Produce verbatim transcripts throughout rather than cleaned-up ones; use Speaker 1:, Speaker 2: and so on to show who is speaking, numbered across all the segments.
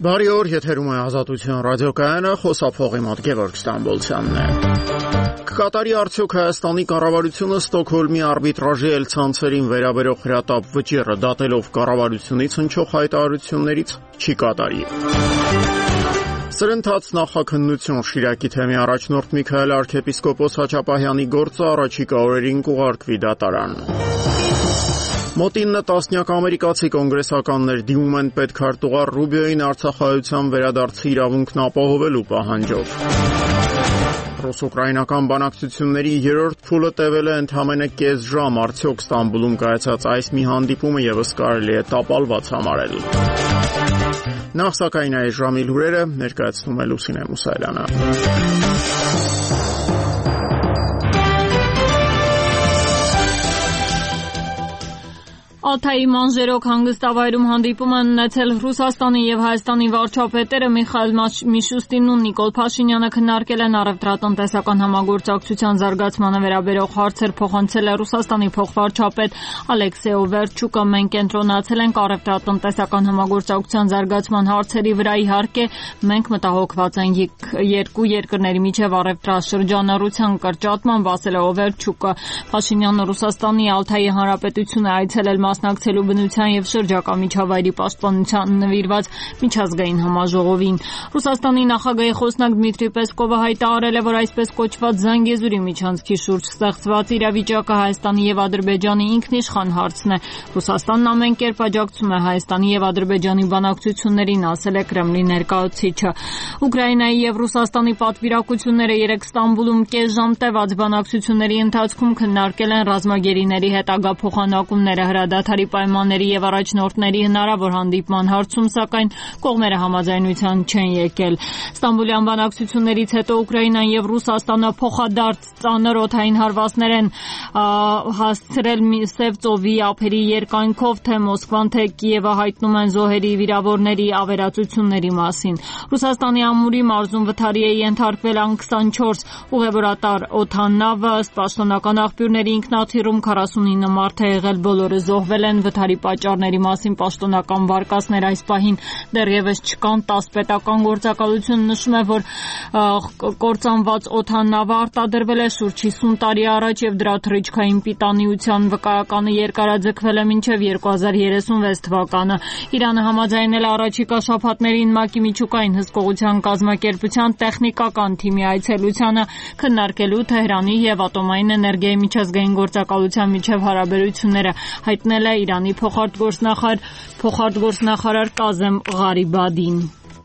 Speaker 1: Բարի օր, եթերում է Ազատություն ռադիոկայանը, խոսափողի մոտ Գևորգ Ստամբոլցյանն է։ Կկատարի արդյոք Հայաստանի կառավարությունը Ստոկհոլմի արբիտրաժի ելցանցերին վերաբերող հրատապ վճիռը դատելով կառավարությունից հնչող հայտարարություններից չի կատարի։ Սրընթաց նախաքննություն Շիրակի թեմի առաջնորդ Միքայել arczepiskopos Հաչապահյանի գործը առաջիկա օրերին կուղարկվի դատարան։ Մոտ ինը տասնյակ ամերիկացի կոնգրեսականներ դիմում են պետքարտուղար Ռուբիոյին Արցախայցության վերադարձի իրավունքն ապահովելու պահանջով։ Ռուս-ուկրաինական բանակցությունների երրորդ փուլը տևել է ընդամենը կես ժամ, արդյոք Ստամբուլում կայացած այս մի հանդիպումը եւս կարելի է տապալված համարել։ Նախ սակայն այս ժամի լուրերը ներկայացնում է Լուսինե Մուսայելյանը։
Speaker 2: Ալթայի մանժերոկ հանգստավայրում հանդիպում են ունեցել Ռուսաստանի եւ Հայաստանի վարչապետերը Միխայիլ Միշուստինն ու Նիկոլ Փաշինյանը քննարկել են առևտրատնտեսական համագործակցության զարգացմանը վերաբերող հարցեր, փոխանցել է Ռուսաստանի փոխվարչապետ Ալեքսեյ Օվերչուկը։ Մենք կենտրոնացել ենք առևտրատնտեսական համագործակցության զարգացման հարցերի վրա, իհարկե մենք մտահոգված ենք երկու երկրների միջև առևտրաշրջանառության կրճատման, ասել է Օվերչուկը։ Փաշինյանը Ռուսաստանի Ալթայի հանրապետություն է այցելել մասնակցելու բնության եւ շրջակա միջավայրի պաշտպանության նվիրված միջազգային համաժողովին։ Ռուսաստանի նախագահի խոսնակ Դմիտրի Պեսկովը հայտարարել է, որ այսպես կոչված Զանգեզուրի միջանցքի շուրջ ստեղծված իրավիճակը Հայաստանի եւ Ադրբեջանի ինքնիշխան հարցն է։ Ռուսաստանն ամեն կերպ աջակցում է Հայաստանի եւ Ադրբեջանի բանակցություններին, ասել է Կրեմլի ներկայացուցիչը։ Ուկրաինայի եւ Ռուսաստանի պատվիրակությունները երեկ Ստամբուլում կես ժամ տևած բանակցությունների ընթացքում քննարկել են ռազմագերիների հետագա փոխանակումները, հրադադարի պայմանների եւ առաջնորդների հնարավոր հանդիպման հարցում, սակայն կողմերը համաձայնության չեն եկել։ Ստամբուլյան բանակցություններից հետո Ուկրաինան եւ Ռուսաստանը փոխադարձ ծանր օդային հարվածներ են հասցրել Սև ծովի ափերի երկայնքով, թե Մոսկվան, թե Կիևը հայտնում են զոհերի, վիրավորների, ավերածությունների մասին։ Ռուսաստանի Ամուրի մարզում վթարի է ենթարկվել ան քսանչորս ուղևորատար օդանավը, ըստ պաշտոնական աղբյուրների ինքնաթիռում քառասունինը մարդ է եղել, բոլորը զոհվել են։ Վթարի պատճառների մասին պաշտոնական վարկածներ այս պահին դեռևս չկան։ տաս պետական գործակալություն նշում է, որ կործանված օդանավը արտադրվել է շուրջ հիսուն տարի առաջ եւ դրա թռիչքային պիտանիության վկայականը երկարաձգվել է մինչեւ երկու հազար երեսունվեց թվականը։ Իրանը համաձայնել է առաջիկա շաբաթներին ՄԱԿ-ի միջուկային հսկողության կազմակերպության տեխնիկական թիմի այցելությանը, քննարկելու Թեհրանի եւ ատոմային էներգիայի միջազգային գործակալության միջև հարաբերությունները, հայտնել է Իրանի փոխարտգործնախարար փոխարտգործնախարար Կազեմ Ղարիբադին։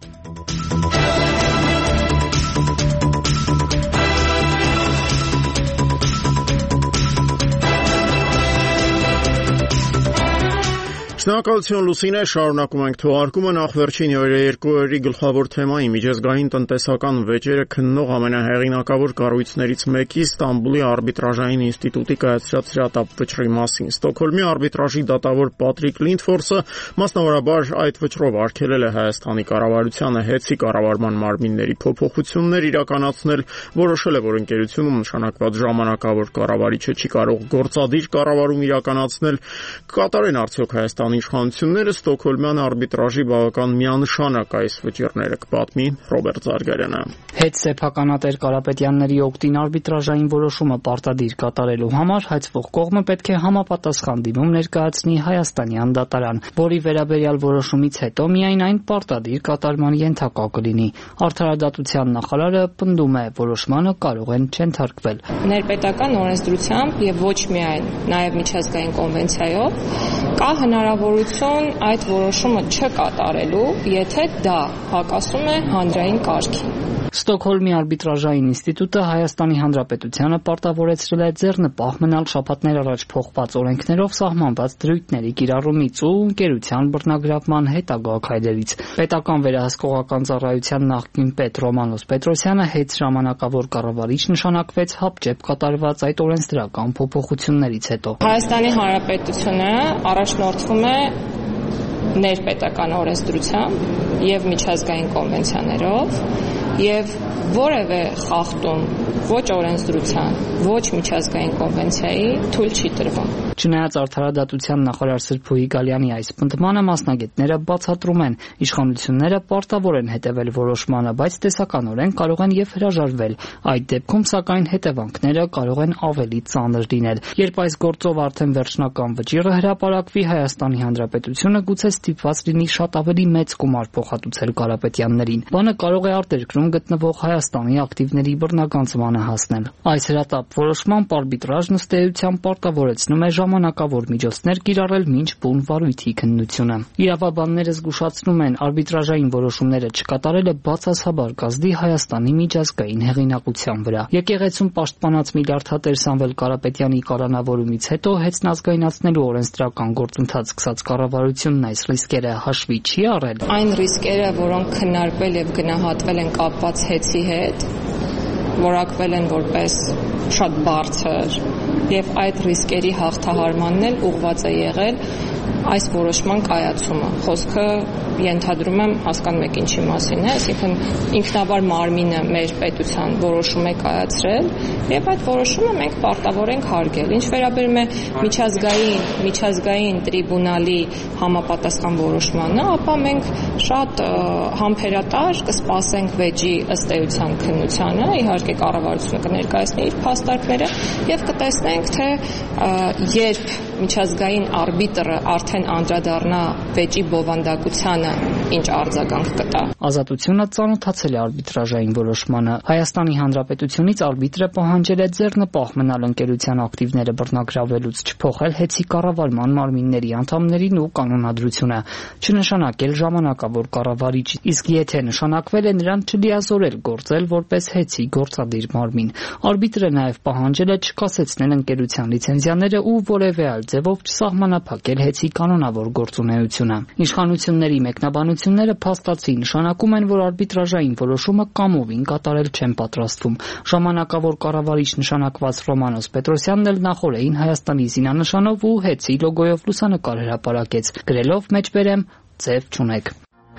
Speaker 1: Շնորհակալություն Լուսինե, շարունակում ենք թողարկումը։ Նախ վերջին երկու օրերի գլխավոր թեմայի միջազգային տնտեսական վեճերը քննող ամենահեղինակավոր կառույցներից մեկի Ստամբուլի արբիտրաժային ինստիտուտի կայացրած հրատապ վճռի մասին։ Ստոկհոլմի արբիտրաժի դատավոր Պատրիկ Լինդֆորսը մասնավորաբար այդ վճռով արգելել է Հայաստանի կառավարությանը հեծի կառավարման մարմինների փոփոխություններ իրականացնել, որոշել է, որ ընկերությունում նշանակված ժամանակավոր կառավարիչը չի կարող գործադիր կառավարում իրականացնել։ Կկատարեն արդյոք Հայաստանի իշխանությունները Ստոկհոլմյան արբիտրաժի բավական միանշանակ այս վճիռները, կպատմի Ռոբերտ Զարգարյանը։
Speaker 3: Հետ սեփականատեր Կարապետյանների օգտին արբիտրաժային որոշումը պարտադիր կատարելու համար հայցվող կողմը պետք է համապատասխան դիմում ներկայացնի Հայաստանյան դատարան, որի վերաբերյալ որոշումից հետո միայն այն պարտադիր կատարման ենթակա կլինի։ Արդարադատության նախարարը պնդում է, որոշմանը կարող են չենթարկվել։
Speaker 4: Ներպետական օրենսդրությամբ եւ ոչ միայն նաեւ միջազգային կոնվենցիայով կա հնարավորություն այդ որոշումը չկատարելու, եթե դա հակասում է հանրային կարգին։
Speaker 3: Ստոկհոլմի արբիտրաժային ինստիտուտը Հայաստանի Հանրապետությանը պարտավորեցրել է ձեռնպահ մնալ շաբաթներ առաջ փոխված օրենքներով սահմանված դրույթների կիրառումից ու ընկերության բռնագրավման հետագա քայլերից։ Պետական վերահսկողական ծառայության նախկին պետ Ռոմանոս Պետրոսյանը հետ ժամանակավոր կառավարիչ նշանակվեց հապճեպ կատարված այդ օրենսդրական փոփոխություններից հետո։
Speaker 4: Հայաստանի Հանրապետությունը առաջնորդվում է ներպետական օրենսդրությամբ եւ միջազգային կոնվենցիաներով եւ որևէ խախտում ոչ օրենսդրության, ոչ միջազգային կոնվենցիայի թույլ չի տրվում։
Speaker 3: Չնայած արդարադատության նախարար Սրփուհի Գալյանի այս պնդմանը մասնագետները բացատրում են, իշխանությունները պարտավոր են հետևել որոշմանը, բայց տեսականորեն կարող են եւ հրաժարվել։ Այդ դեպքում սակայն հետևանքները կարող են ավելի ծանր լինել։ Երբ այս գործով արդեն վերջնական վճիռը հրապարակվի, Հայաստանի Հանրապետությունը գուցե ստիպված լինի շատ ավելի մեծ գումար փոխհատուցել Կարապետյաններին։ Բանը կարող է արտերկրում գտնվող Հայաստանի ակտիվների բռնագանձմանը հասնել։ Այս հրատապ որոշմամբ արբիտրաժն ըստ էության պարտավորեցնում է ժամանակավոր միջոցներ կիրառել մինչ բուն վարույթի քննությունը։ Իրավաբանները զգուշացնում են, արբիտրաժային որոշումները չկատարելը բացասաբար կազդի Հայաստանի միջազգային հեղինակության վրա։ Եկեղեցում պաշտպանած Միլիարդատեր Սամվել Կարապետյանի կալանավորումից հետո հեծնազգայնացնելու օրենսդրական գործընթաց սկսած կառավարությունն այս ռիսկերը հաշվի չի առել։
Speaker 4: Այն ռիսկերը, որոնք քննարկվել եւ գնահատվել են կապված հեծի հետ, որակվել են որպես շատ բարձր եւ այդ ռիսկերի հաղթահարմանն էլ ուղղված է եղել այս որոշման կայացումը։ Խոսքը ենթադրում եմ հասկանում եք ինչի մասին է, այսինքն ինքնավար մարմինը մեր պետության որոշում է կայացրել եւ այդ որոշումը մենք պարտավոր ենք հարգել։ Ինչ վերաբերում է միջազգային միջազգային տրիբունալի համապատասխան որոշմանը, ապա մենք շատ համբերատար կսպասենք վեճի ըստ էության քննությանը, իհարկե կառավարությունը կներկայացնի իր փաստարկները եւ կտեսնենք թե երբ միջազգային արբիտրը արդեն անդրադառնա վեճի բովանդակությանը, ինչ արձագանք կտա։
Speaker 3: Ազատությունը ծանոթացել է արբիտրաժային որոշմանը։ Հայաստանի Հանրապետությունից արբիտրը պահանջել է ձեռնպահ մնալ ընկերության ակտիվները բռնագրավելուց, չփոխել հեծի կառավարման մարմինների անդամներին ու կանոնադրությունը, չնշանակել ժամանակավոր կառավարիչ, իսկ եթե նշանակվել է, նրան չլիազորել գործել որպես հեծի գործադիր մարմին։ Արբիտրը նաև պահանջել է չկասեցնել ընկերության լիցենզիաները ու որևէ այլ ձևով չսահմանափակել հեծի կանոնավոր գործունեությունը։ Իշխանությունների մեկնաբանությունները փաստացի նշանակում են, որ արբիտրաժային որոշումը կամովին կատարել չեն պատրաստվում։ Ժամանակավոր կառավարիչ նշանակված Ռոմանոս Պետրոսյանն էլ նախորդին Հայաստանի զինանշանով ու հեծի լոգոյով լուսանկար հրապարակեց, գրելով մեջբերեմ ձև չունեք։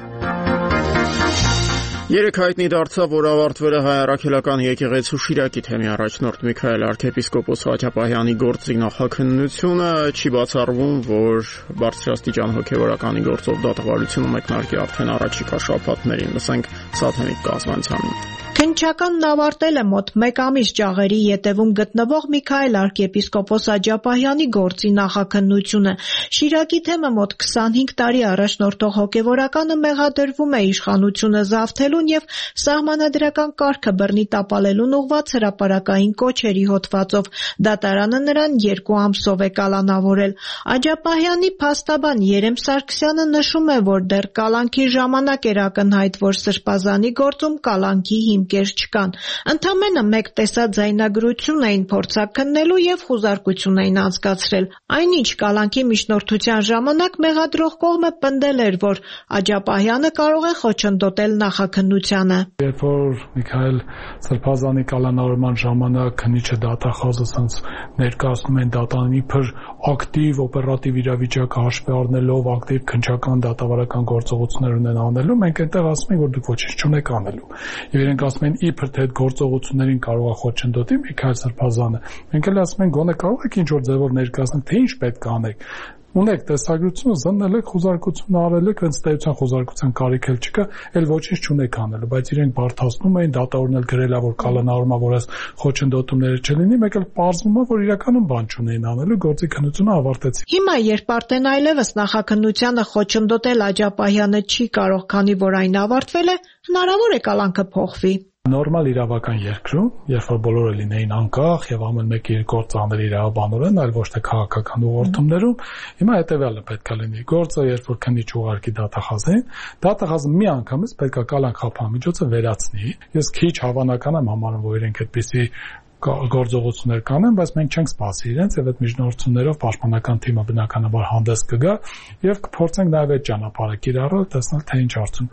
Speaker 1: Երեք հայտնի դարձավ, որ ավարտվել է Հայ առաքելական եկեղեցու Շիրակի թեմի առաջնորդ Միքայել arczepiskopos Հաչապահյանի գործի նախաքննությունը, չի բացառվում, որ բարձրաստիճան հոգևորականի գործով դատավարությունը մեկնարկի արդեն առաջիկա շաբաթներին, լսենք Սաթենիկ Կազմանցյանին։
Speaker 5: Քննչականն ավարտել է մոտ մեկ ամիս ճաղերի ետևում գտնվող Միքայել arczepiskopos Հաչապահյանի գործի նախաքննությունը։ Շիրակի թեմը մոտ քսանհինգ տարի առաջնորդող հոգևորականը մեղադրվում է իշխանությունը զավթելուն եւ սահմանադրական կարգը բռնի տապալելուն ուղղված հրապարակային կոչերի հոդվածով։ Դատարանը նրան երկու ամսով է կալանավորել։ Հաչապահյանի փաստաբան Երեմ Սարգսյանը նշում է, որ դեռ կալանքի ժամանակ էր ակնհայտ, որ սրբազանի գործում կալանքի հիմքեր չկան։ Ընդամենը մեկ տեսաձայնագրություն էին փորձաքննելու եւ խուզարկություն էին անցկացրել։ Այնինչ կալանքի միջնորդության ժամանակ մեղադրող կողմը պնդել էր, որ Հաչապահյանը կարող է խոչընդոտել նախաքննությանը։
Speaker 6: Երբ որ Միքայել սրբազանի կալանավորման ժամանակ քննիչը դատախազը ասած ներկայացնում են դատարանի իբր ակտիվ օպերատիվ իրավիճակը հաշվի առնելով ակտիվ քննչական դատավարական գործողություններ ունեն անելու, մենք այնտեղ ասում ենք, որ դուք ոչինչ չունեք անելու։ Եվ իրենք ասում են իբր թե այդ գործողություններին կարող է խոչընդոտի Միքայել Սրբազանը։ Մենք էլ ասում ենք գոնե կարող եք ինչ որ ձևով ներկայացնել, թե ինչ պետք է անեք։ Ունեք տեսագրությունը, զննել եք, խոզարկություն արել եք, ըստ էության խոզարկության կարիք էլ չկա, էլ ոչինչ չունեք անելու, բայց իրենք բարթացնում էին, դատավորն էլ գրել է, որ կալանավորումա, որ այս խոչընդոտումները չլինի, մեկ էլ պարզվում է, որ իրականում բան չունեին անելու, գործի քննությունը ավարտեցին։
Speaker 5: Հիմա երբ արդեն այլևս նախաքննությանը խոչընդոտել Հաչապահյանը չի կարող, քանի որ այն ավարտվել է, հնարավոր է կալանքը փոխվի։
Speaker 6: Նորմալ իրավական երկրում, երբ որ բոլորը լինեին անկախ եւ ամեն մեկը իր գործը անել իրավաբանորեն, այլ ոչ թե քաղաքական ուղղորդումներում, հիմա հետեւյալը պետք է լինի։ Գործը երբ որ քննիչ ուղարկի դատախազին, դատախազը մի անգամից պետք է կալանք խափամիջոցը վերացնի։ Ես քիչ հավանական եմ համարում, որ իրենք այդպիսի գործողություններ կանեն, բայց մենք չենք սպասի իրենց եւ այդ միջնորդություններով պաշտպանական թիմը բնականաբար հանդես կգա եւ կփորձենք նաեւ այդ ճանապարհը կիրառել, տեսնել թե ինչ արդյունք կտա։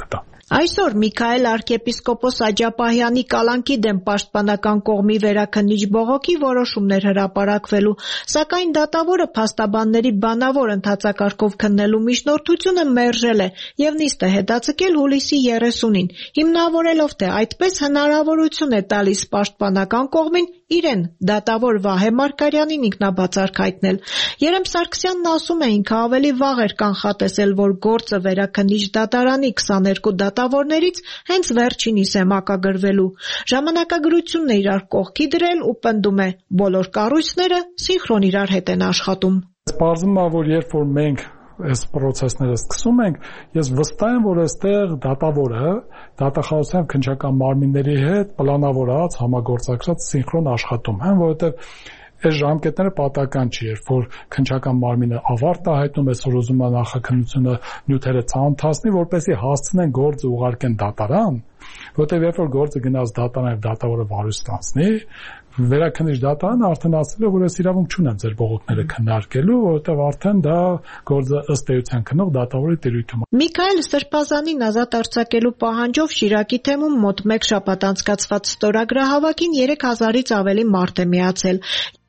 Speaker 5: Այսօր Միքայել arczepiskopos Աջապահյանի կալանքի դեմ պաշտպանական կողմի վերաքննիչ բողոքի որոշումներ հրապարակվելու, սակայն դատավորը փաստաբանների բանավոր ընթացակարգով քննելու միջնորդությունը մերժել է եւ նիստը հետաձգել հուլիսի երեսունին, հիմնավորելով թե այդպես հնարավորություն է տալիս պաշտպանական կողմին իրեն դատավոր Վահե Մարգարյանին ինքնաբացարկ հայտնել։ Երեմ Սարգսյանն ասում է ինքը ավելի վաղ էր կանխատեսել, որ գործը վերաքննիչ դատարանի քսաներկու դատավորներից հենց վերջինիս է մակագրվելու։ Ժամանակագրությունն է իրար կողքի դրել ու պնդում է բոլոր կառույցները սինխրոն իրար հետ են աշխատում։
Speaker 6: Պարզվում է, որ երբ որ մենք այս process-ները սկսում ենք, ես վստահ եմ, որ այստեղ դատավորը դատախազության քննչական մարմինների հետ պլանավորած, համագործակցած սինխրոն աշխատում են, որովհետև այս ժամկետները պատահական չի, երբ որ քննչական մարմինը ավարտ է հայտնում, այսօր ուզում է նախաքննությունը նյութերը ցանոթացնի, որպեսզի հասցնեն գործը ուղարկեն դատարան, որովհետև երբ որ գործը գնաց դատարան եւ դատավորը վարույց ստանցնի, վերաքննիչ դատարանը արդեն ասել է, որ ես իրավունք չունեմ ձեր բողոքները քննարկելու, որովհետև արդեն դա գործը ըստ էության քննող դատավորի տիրույթում է։
Speaker 5: Միքայել Սրբազանին ազատ արձակելու պահանջով Շիրակի թեմում մոտ մեկ շաբաթ անցկացված ստորագրահավաքին երեք հազարից ավելի մարդ է միացել։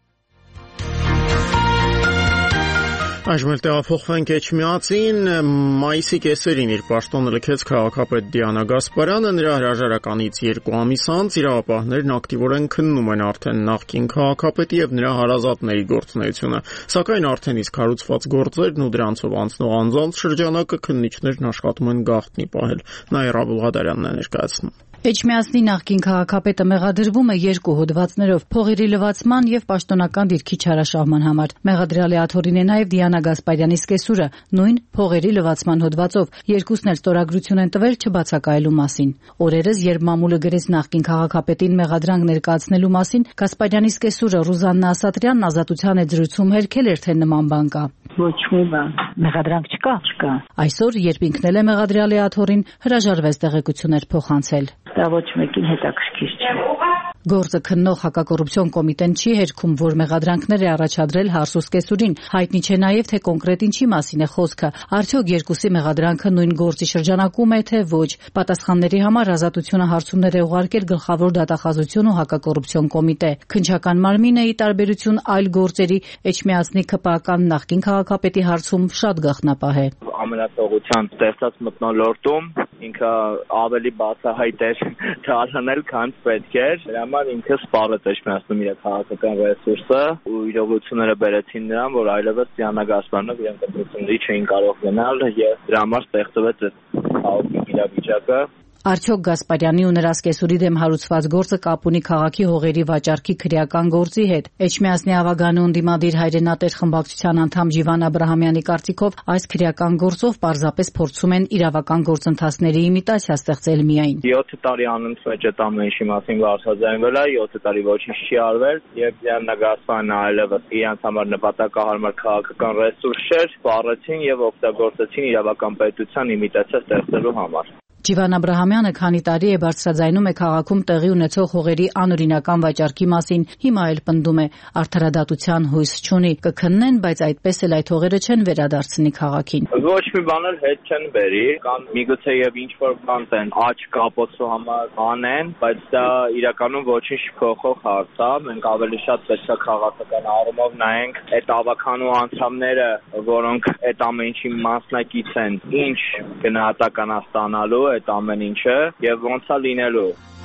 Speaker 1: Այժմ էլ տեղափոխվենք Էջմիածին, մայիսի կեսերին իր պաշտոնը լքեց քաղաքապետ Դիանա Գասպարյանը, նրա հրաժարականից երկու ամիս անց իրավապահներն ակտիվորեն քննում են արդեն նախկին քաղաքապետի եւ նրա հարազատների գործունեությունը, սակայն արդեն իսկ հարուցված գործերն ու դրանցով անցնող անձանց շրջանակը քննիչներն աշխատում են գաղտնի պահել։ Նաիրա Բուլղադարյանն է ներկայացնում։
Speaker 7: Էջմիածնի նախկին քաղաքապետը մեղադրվում է երկու հոդվածներով՝ փողերի լվացման եւ պաշտոնական դիրքի չարաշահման համար։ Մեղադրյալի աթոռին է նաեւ Դիանա Գասպարյանի սկեսուրը, նույն փողերի լվացման հոդվածով։ Երկուսն էլ ստորագրություն են տվել չբացակայելու մասին։ Օրերս, երբ մամուլը գրեց նախկին քաղաքապետին մեղադրանք ներկայացնելու մասին, Գասպարյանի սկեսուրը Ռուզաննա Ասատրյանն ազատության հետ զրույցում հերքել էր, թե նման բան կա։
Speaker 8: Ոչ մի բան, մեղադրանք չկա, չկա։
Speaker 7: Այսօր, երբ ինքն էլ է մեղադրյալի աթոռին, հրաժարվեց տեղեկություններ փոխանցել։
Speaker 8: Դա ոչ մեկին հետաքրքիր չէ։
Speaker 7: Գործը քննող հակակոռուպցիոն կոմիտեն չի հերքում, որ մեղադրանքներ է առաջադրել Հարսուս Կեսուրին։ Հայտնի չէ նաև, թե կոնկրետ ինչի մասին է խոսքը։ Արդյոք երկուսի մեղադրանքը նույն գործի շրջանակում է, թե ոչ։ Պատասխանների համար ազատությունը հարցումներ է ուղարկել Գլխավոր դատախազություն ու հակակոռուպցիոն կոմիտե։ Քննչական մարմինը, ի տարբերություն այլ գործերի, Էջմիածնի ՔՊԱ-ական նախկին քաղաքապետի հարցում շատ գաղտնապահ է։
Speaker 9: Ամենաթողության տեսած մթնոլորտում ինքը ավելի բացահայտ էր դառնել, քան պետք էր։ Դրա համար ինքը սպառեց Էջմիածնում իր քաղաքական ռեսուրսը ու իրողությունները բերեցին նրան, որ այլևս Դիանա Գասպարյանով իրենք դեպությունների չէին կարող գնալ եւ դրա համար ստեղծվեց այդ քաոտիկ իրավիճակը։
Speaker 7: Արդյոք Գասպարյանի ու նրա սկեսուրի դեմ հարուցված գործը կապ ունի քաղաքի հողերի վաճառքի քրեական գործի հետ։ Էջմիածնի ավագանու ընդդիմադիր հայրենատեր խմբակցության անդամ Ջիվան Աբրահամյանի կարծիքով այս քրեական գործով պարզապես փորձում են իրավական գործընթացների իմիտացիա ստեղծել միայն։
Speaker 9: յոթ տարի անընդմեջ այդ ամեն ինչի մասին բարձրաձայնվել է, յոթ տարի ոչինչ չի արվել եւ Դիանա Գասպարյանը այլևս իրենց համար նպատակահարմար քաղաքական ռեսուրս չէր, սպառեցին եւ օգտագործեցին իրավական պետության իմիտացիա ստեղծելու համար։
Speaker 7: Ջիվան Աբրահամյանը քանի տարի է բարձրաձայնում է քաղաքում տեղի ունեցող հողերի անօրինական վաճառքի մասին, հիմա էլ պնդում է արդարադատության հույս չունի, կքննեն, բայց այդպես էլ այդ հողերը չեն վերադարձնի քաղաքին։
Speaker 9: Ոչ մի բան էլ հետ չեն բերի, կան միգուցե եւ ինչ որ բան տեն աճ կապոցու համար անեն, բայց դա իրականում ոչինչ չփոխող հարց է։ Մենք ավելի շատ պետք է քաղաքական առումով նայենք այդ ավականու անդամները, որոնք այդ ամեն ինչի մասնակից են, ինչ գնահատական է ստանալու այդ ամեն ինչը եւ ոնց է լինելու։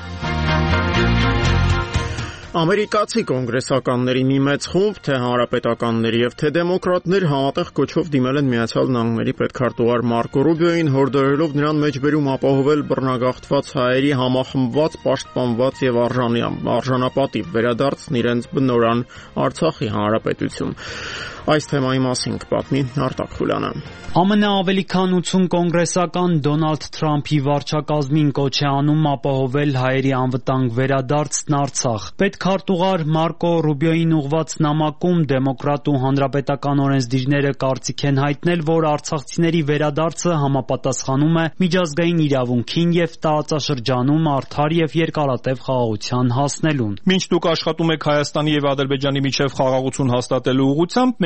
Speaker 1: Ամերիկացի կոնգրեսականների մի մեծ խումբ, թե հանրապետականների եւ թե դեմոկրատներ համատեղ կոչով դիմել են Միացյալ Նահանգների պետքարտուղար Մարկո Ռուբիոին, հորդորելով նրան մեջբերում ապահովել բռնագաղթված հայերի համախմբված, պաշտպանված եւ արժանապատիվ վերադարձն իրենց բնորան Արցախի հանրապետություն։ Այս թեմայի մասին կպատմի Արտակ Խուլյանը։
Speaker 10: ԱՄՆ ավելի քան ութսուն կոնգրեսական Դոնալդ Թրամփի վարչակազմին կոչ է անում ապահովել հայերի անվտանգ վերադարձն Արցախ։ Պետքարտուղար Մարկո Ռուբիոին ուղված նամակում դեմոկրատ ու հանրապետական օրենսդիրները կարծիք են հայտնել, որ արցախցիների վերադարձը համապատասխանում է միջազգային իրավունքին եւ տարածաշրջանում արդար եւ երկարատև խաղաղության հասնելուն։
Speaker 11: Մինչ դուք աշխատում եք Հայաստանի եւ Ադրբեջանի միջև խաղաղություն հաստատելու ուղղությամբ, մենք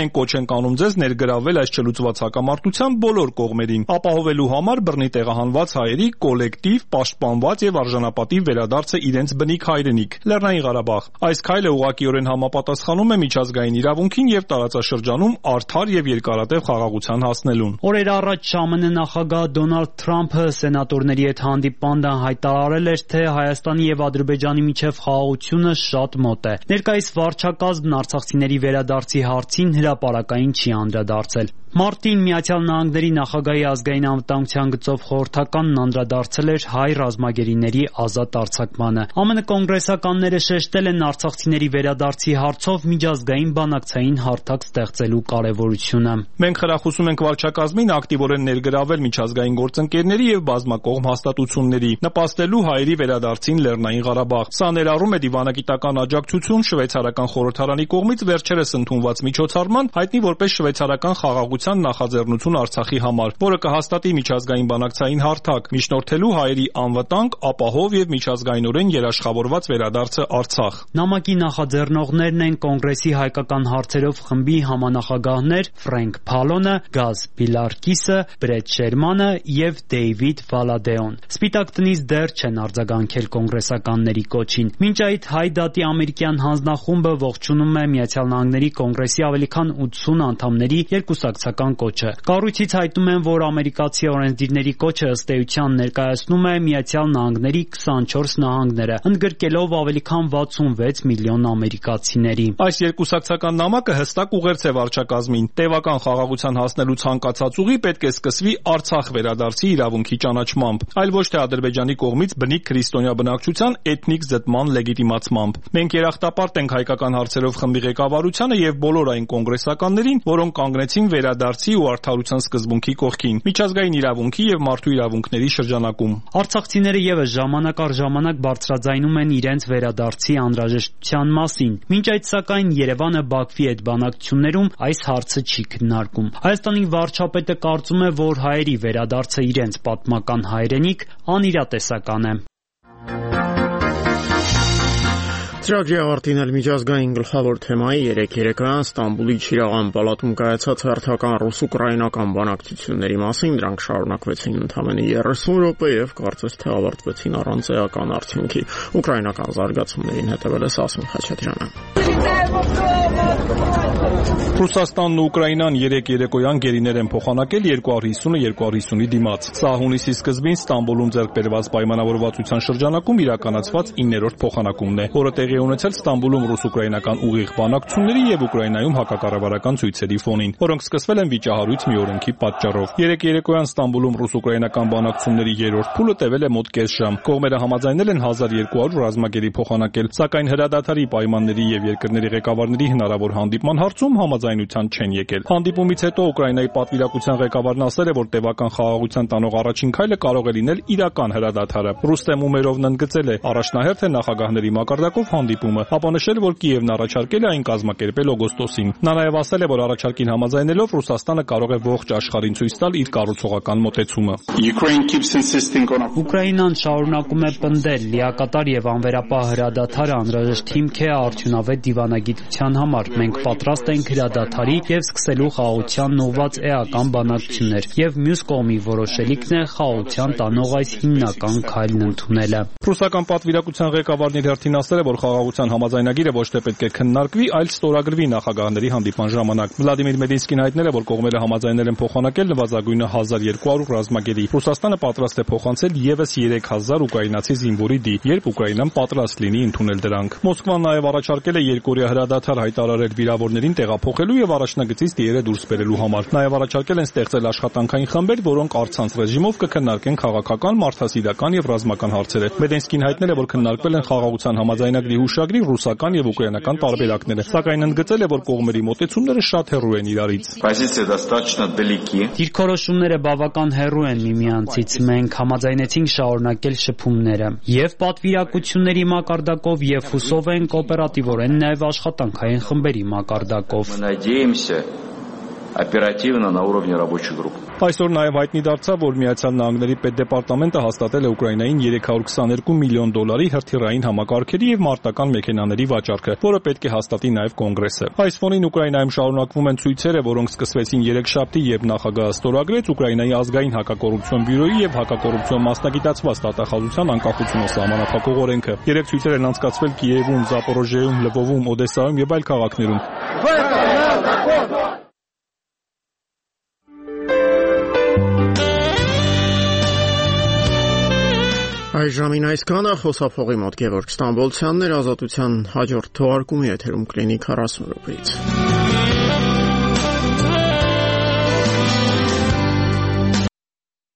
Speaker 11: մենք կոչ ենք անում ձեզ ներգրավել այս չլուծված հակամարտության բոլոր կողմերին, ապահովելու համար բռնի տեղահանված հայերի կոլեկտիվ, պաշտպանված եւ արժանապատիվ վերադարձը իրենց բնիկ հայրենիք՝ Լեռնային Ղարաբաղ։ Այս քայլը ուղղակիորեն համապատասխանում է միջազգային իրավունքին եւ տարածաշրջանում արդար եւ երկարատև խաղաղության հասնելուն։
Speaker 10: Օրեր առաջ ՇԱՄՆ նախագահ Դոնալդ Թրամփը սենատորների հետ հանդիպմանը հայտարարել էր, թե Հայաստանի եւ Ադրբեջանի միջև խաղաղությունը շատ մոտ է։ Ներկայիս վարչակազմն արցախցիների վերադարձի հարցին հրապարակային չի անդրադարձել։ Մարտին Միացյալ Նահանգների նախագահի ազգային անվտանգության գծով խորհրդականն անդրադարձել էր հայ ռազմագերիների ազատ արձակմանը։ ԱՄՆ կոնգրեսականները շեշտել են արցախցիների վերադարձի հարցով միջազգային բանակցային հարթակ ստեղծելու կարևորությունը։
Speaker 11: Մենք խրախուսում ենք վարչակազմին ակտիվորեն ներգրավել միջազգային գործընկերների եւ բազմակողմ հաստատությունների, նպաստելու հայերի վերադարձին Լեռնային Ղարաբաղ։ Սա ներառում է դիվանագիտական աջակցություն շվեյցարական խորհրդարանի կողմից վերջերս ընդունված միջոցառման, հայտնի որպես շվեյցարական խաղաղության նախաձեռնություն Արցախի համար, որը կհաստատի միջազգային բանակցային հարթակ, միջնորդելու հայերի անվտանգ, ապահով եւ միջազգայինորեն երաշխավորված վերադարձը Արցախ։
Speaker 10: Նամակի նախաձեռնողներն են կոնգրեսի հայկական հարցերով խմբի համանախագահներ Ֆրենկ Փալոնը, Գազ Բիլարկիսը, Բրեդ Շերմանը եւ Դեյվիդ Վալադեոն։ Սպիտակ տնից դեռ չեն արձագանքել կոնգրեսականների կոչին։ Մինչ այդ հայ դատի ամերիկյան հանձնախումբը ողջունում է Միացյալ Նահանգների կոնգրեսի ավելի քան ութսուն անդամների երկուսակցական կոչը։ Կառույցից հայտնում են, որ ամերիկացի օրենսդիրների կոչը ըստ էության ներկայացնում է Միացյալ Նահանգների քսանչորս նահանգները, ընդգրկելով ավելի քան վաթսունվեց միլիոն ամերիկացիների։
Speaker 11: Այս երկուսակցական նամակը հստակ ուղերձ է վարչակազմին։ Տևական խաղաղության հասնելու ցանկացած ուղի պետք է սկսվի Արցախ վերադարձի իրավունքի ճանաչմամբ, այլ ոչ թե Ադրբեջանի կողմից բնիկ քրիստոնյա բնակչության էթնիկ զտման լեգիտիմացմամբ։ Մենք երախտապարտ ենք հայկական հարցերով խմբի ղեկավարությանը եւ բոլոր այն կոնգրեսականներին, որոնք կանգնեցին վերադարձի ու արդարության սկզբունքի կողքին, միջազգային իրավունքի եւ մարդու իրավունքների շրջանակում։
Speaker 10: Արցախցիները եւս ժամանակ առ ժամանակ բարձրաձայնում են իրենց վերադարձի անհրաժեշտության մասին։ Մինչ այդ սակայն Երևանը Բաքվի հետ բանակցություններում այս հարցը չի քննարկում։ Հայաստանի վարչապետը կարծում է, որ հայերի վերադարձը իրենց պատմական հայրենիք անիրատեսական է։
Speaker 1: Ծրագրի ավարտին էլ միջազգային գլխավոր թեմայի երեք երեկոյան Ստամբուլի Չիրաղան պալատում կայացած հերթական ռուս-ուկրաինական բանակցությունների մասին, դրանք շարունակվեցին ընդամենը երեսուն րոպե եւ կարծես թե ավարտվեցին առանց էական արդյունքի։ Ուկրաինական զարգացումներին հետևել է Սասուն Խաչատրյանը։
Speaker 11: Ռուսաստանն ու Ուկրաինան երեք երեկոյան գերիներ են փոխանակել երկու հարյուր հիսունը երկու հարյուր հիսունի դիմաց։ Սա հունիսի սկզբին Ստամբուլում ձեռք բերված պայմանավորվածության շրջանակում իրականացված իններորդ փոխանակումն է, որը տեղի է ունեցել Ստամբուլում ռուս-ուկրաինական ուղիղ բանակցությունների եւ Ուկրաինայում հակակառավարական ցույցերի ֆոնին, որոնք սկսվել են վիճահարույց մի օրենքի պատճառով։ Երեք երեկոյան Ստամբուլում ռուս-ուկրաինական բանակցությունների երրորդ փուլը տևել է մոտ կես ժամ։ Կողմերը համաձայնել են հազար երկու հարյուր ռազմագերի փոխանակել, սակայն հրադադարի պայմանների եւ երկրների ղեկավարների հնարավոր հանդիպման հարցում համաձայնության չեն եկել։ Հանդիպումից հետո Ուկրաինայի պատվիրակության ղեկավարն ասել է, որ տևական խաղաղության տանող առաջին քայլը կարող է լինել իրական հրադադարը։ Ռուստեմ Ումերովն ընդգծել է, առաջնահերթ է նախագահների մակարդակով հանդիպումը, ապա նշել, որ Կիևն առաջարկել է այն կազմակերպել օգոստոսին։ Նա նաև ասել է, որ առաջարկին համաձայնելով Ռուսաստանը կարող է ողջ աշխարհին ցույց տալ իր կառուցողական մոտեցումը։
Speaker 10: Ուկրաինան շարունակում է պնդել, լիակատար եւ անվերապահ հրադադարը անհրաժեշտ հիմք է արդյունավետ դիվանագիտության համար։ Մենք պատրաստ ենք հրադադարի եւ սկսելու խաղաղությանն ուղղված էական բանակցություններ, եւ մյուս կողմի որոշելիքն է խաղաղության տանող այս հիմնական քայլն ընդունելը։
Speaker 11: Ռուսական պատվիրակության ղեկավարն իր հերթին ասել է, որ խաղաղության համաձայնագիրը ոչ թե պետք է քննարկվի, այլ ստորագրվի նախագահների հանդիպման ժամանակ։ Վլադիմիր Մեդինսկին հայտնել է, որ կողմերը համաձայնել են փոխանակել նվազագույնը հազար երկու հարյուր ռազմագերի։ Ռուսաստանը պատրաստ է փոխանցել եւս երեք հազար ուկրաինացի զինվորի դի, երբ Ուկրաինան պատրաստ լինի ընդունել դրանք։ Մոսկվան նաև առաջարկել է երկօրյա հրադադար հայտարարել վիրավորներին տեղափոխելու եւ առաջնագծից դիերը դուրս բերելու համար։ Նաև առաջարկել են ստեղծել աշխատանքային խմբեր, որոնք առցանց ռեժիմով կքննարկեն քաղաքական, մարդասիրական եւ ռազմական հարցերը։ Մեդինսկին հայտնել է, որ քննարկվել են խաղաղության համաձայնագրի հուշագրի ռուսական եւ ուկրաինական տարբերակները, սակայն ընդգծել է, որ կողմերի մոտեցումները շատ հեռու են իրարից։
Speaker 10: Դիրքորոշումները բավական հեռու են միմյանցից։ Մենք համաձայնեցինք շարունակել շփումները եւ պատվիրակությունների մակարդակով եւ հուսով ենք օպերատիվորեն նաեւ աշխատանքային խմբերի մակարդակով։
Speaker 12: Оперативно на уровне рабочих групп.
Speaker 11: Այսօր նաև հայտնի դարձավ, որ Միացյալ Նահանգների պետդեպարտամենտը հաստատել է Ուկրաինային երեք հարյուր քսաներկու միլիոն դոլարի հրթիռային համակարգերի եւ մարտական մեքենաների վաճառքը, որը պետք է հաստատի նաև Կոնգրեսը։ Այս ֆոնին Ուկրաինայում շարունակվում են ցույցերը, որոնք սկսվեցին երեքշաբթի, երբ նախագահը ստորագրեց Ուկրաինայի ազգային հակակոռուպցիոն բյուրոյի եւ հակակոռուպցիոն մասնագիտացված դատախազության անկախությունը սահմանափակող օրենքը։ Երեք ցույցեր են անցկացվել Կիևում, Զապորոժիեում, Լվովում, Օդեսայում եւ այլ քաղաքներում։
Speaker 1: Այս ժամին այսքանը, խոսափողի մոտ Գևորգ Ստամբոլցյանն էր, Ազատության հաջորդ թողարկումի եթերում կլինի քառասուն րոպեից։